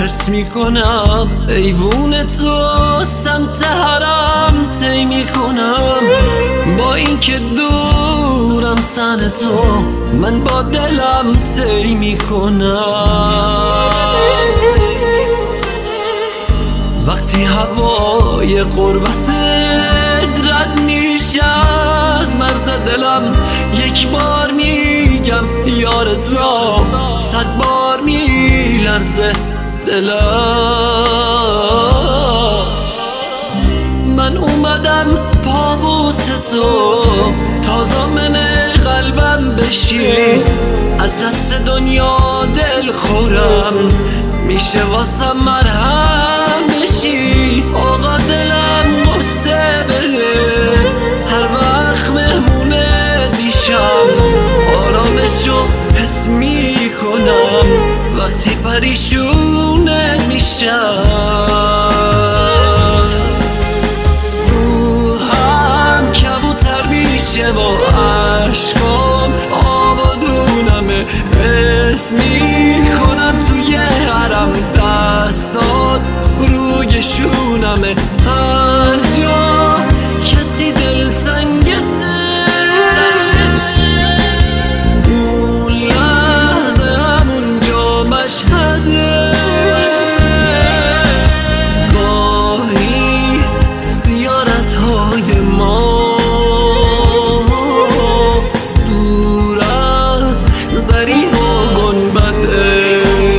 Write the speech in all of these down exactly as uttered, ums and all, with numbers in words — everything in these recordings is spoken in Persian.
حس میکنم ایوون تو سمت حرم طی میکنم. با اینکه دورم سن تو من با دلم طی میکنم. وقتی هوای قربت رد میشه از مرز دلم یک بار میگم یا رضا، صد بار میلرزه دلم. من اومدم پابوس تو تا ضامن قلبم بشی، از دست دنیا دل خورم میشه واسم مرهم بشی. آقا دلم قصه بده هر وقت مهمونه دیشم، آرامشو حس میکنم وقتی پریشونه میشم. روحم کبوتر میشه با عشقام، آبادونمه حس میکنم توی حرم، دستات روی شونمه هر جا کسی دل تنگته. اون لحظه همونجا مشهده، گاهی زیارت های ما دور از زریح و گنبده.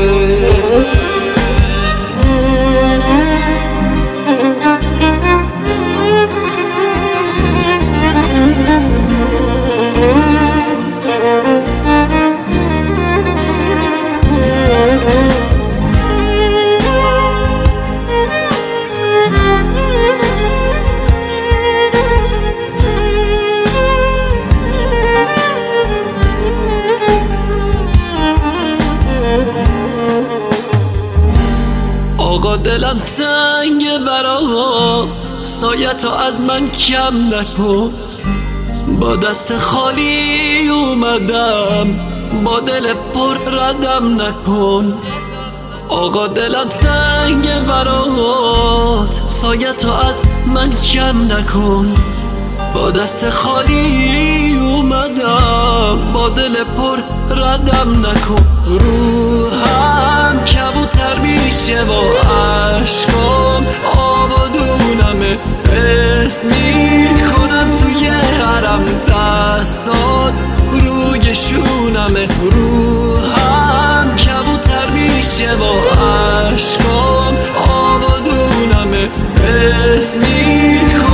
آقا دلم تنگ برات، سایتو از من کم نکن. با دست خالی اومدم با دل پر ردم نکن. آقا دلم تنگ برات، سایتو از من کم نکن. با دست خالی اومدم با دل پر ردم نکن. روحم کبوتر میشه با عشقام، آبادونمه حس میکنم توی حرم، دستات روی شونمه. روحم کبوتر میشه با عشقام، آبادونمه حس میکنم